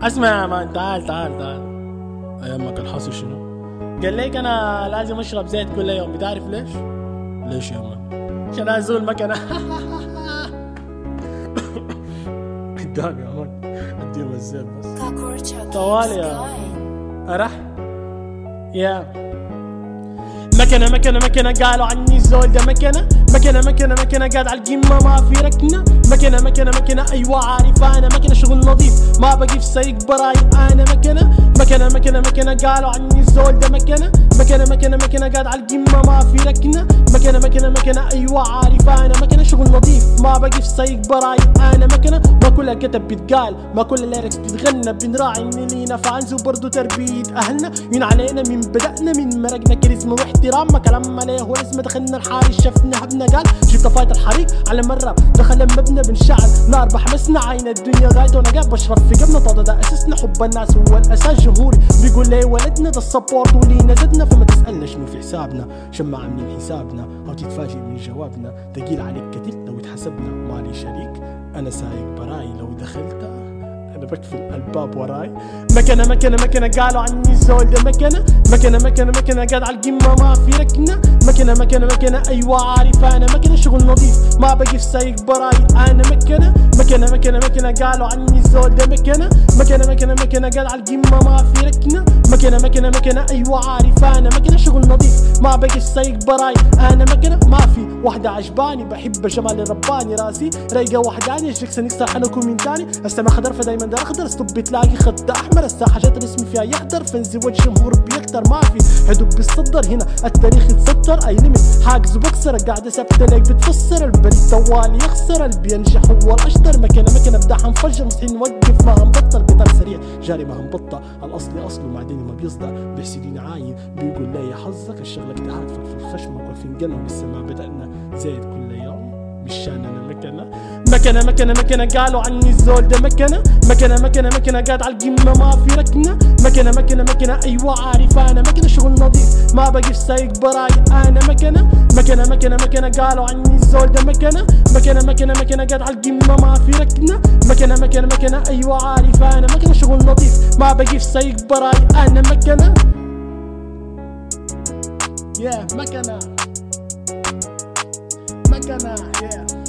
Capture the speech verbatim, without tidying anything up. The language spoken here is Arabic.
اسمع يا مان، تعال تعال تعال. ايامك الحصل شنو؟ قال ليك انا لازم اشرب زيت كل يوم، بتعرف ليش؟ ليش يا مان؟ عشان ازول مكنه. قدامي يا مان، اديهم الزيت بس طوالي يا ارح يا مكنة مكنة مكنة قالوا عني الزول ده مكنة مكنة مكنة مكنة قاعد على القمة ما في ركنة مكنة مكنة مكنة أيوة عارف أنا مكنة شغل نظيف ما بقي في سيق براي أنا مكنة مكنة مكنة مكنة قالوا عني الزول ده مكنة مكنة مكنة مكنة قاعد على القمة ما في ركنة مكنة مكنة مكنة أيوة عارف أنا مكنة شغل نظيف ما بقي في سيق براي أنا مكنة ما كل كتب بيتقال ما كل الليركس بتغنى بنراعي إن لينا فانز وبرضو تربية أهلنا من علينا من بدأنا من مرقنا كاريزما واحترام ما كلام عليه هو اسمه دخلنا الحاري شفنا هبنا قال جبت فايت الحريق على مرة دخل المبنى بنشعل نار بحمسنا عين الدنيا غايد وانا قاعد بشرب في قبنا طاطا ده اساسنا حب الناس هو الاساس جمهوري بيقول لي ولدنا ده السبورت ولينا زدنا فما تسألنا شنو في حسابنا شما عاملين حسابنا او تتفاجئ من جوابنا تقيل عليك كتير لو اتحسبنا مالي شريك انا سايق براي لو دخلت انا بقفل الباب وراي مكنة مكنة مكنة قالوا عني الزول ده مكنة مكنة مكنة مكنة قاعد على القمة ما في ركنة مكنة مكنة مكنة ايوه عارف انا مكنة شغل نظيف ما بقي في سايق براي انا مكنة مكنة مكنة مكنة قالوا عني الزول ده مكنة مكنة مكنة مكنة قاعد على القمة ما في ركنة مكنة مكنة مكنة ايوه عارف انا مكنة شغل نظيف ما بقي في سايق براي انا مكنة ما في وحدة عجباني بحب جمال الرباني راسي رايقة وحداني جيكسن يكسر حنكم من تاني السما خضر فدايما ده اخضر ستوب تلاقي خط احمر الساحه جات الاسم فيها يحضر فنزي والجمهور بيكتر ما في حدود بيصدر هنا التاريخ يتستر اي لمن حاجز وبكسر قاعده ثابته لك بتفسر البريد طوالي يخسر اللي بينجح هو الاشطر مكنه مكنه بداح انفجر مستحيل نوقف ما هنبطل قطار سريع جاري ما هنبطل الاصلي اصله معدني ما بيصدع بيحسدني عاين بيقول لي يا حظك الشغله اجتهاد في الخشمك وفي القلم لسه ما بدانا زايد كل يوم مشان انا مكنه مكنة مكنة مكنة قالوا عني الزول ده مكنة مكنة مكنة مكنة قاعد على القمة ما في ركنة مكنة مكنة مكنة أيوة عارف أنا مكنة شغل نظيف ما بقي في سايق براي أنا مكنة مكنة مكنة مكنة قالوا عني الزول ده مكنة مكنة مكنة مكنة قاعد على القمة ما في ركنة مكنة مكنة مكنة أيوة عارف أنا مكنة شغل نظيف ما بقي في سايق براي أنا مكنة يا مكنة مكنة يا